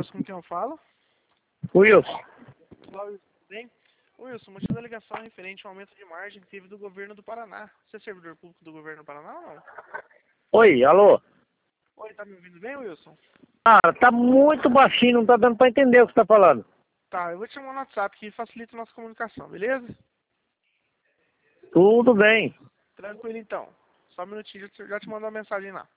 Wilson, com quem eu falo? Wilson. Olá, Wilson, tudo bem? Wilson, motivo da ligação é referente ao aumento de margem que teve do governo do Paraná. Você é servidor público do governo do Paraná ou não? Oi, alô? Oi, tá me ouvindo bem, Wilson? Cara, tá muito baixinho, não tá dando pra entender o que você tá falando. Tá, eu vou te chamar no WhatsApp que facilita a nossa comunicação, beleza? Tudo bem. Tranquilo então. Só um minutinho, já te mando uma mensagem lá.